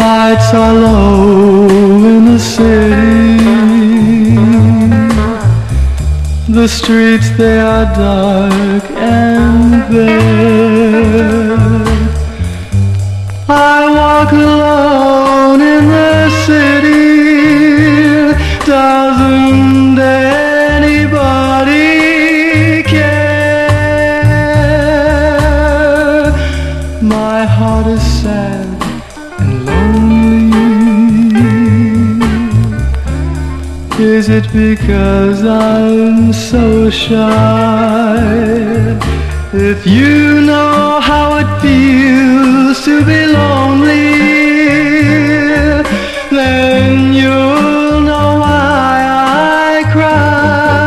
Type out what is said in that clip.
lights are low in the city. The streets, they are dark and bare. I walk alone in the city. Doesn't anybody care? My heart is sad and lonely. Is it because I'm so shy? If you know how it feels to be lonely,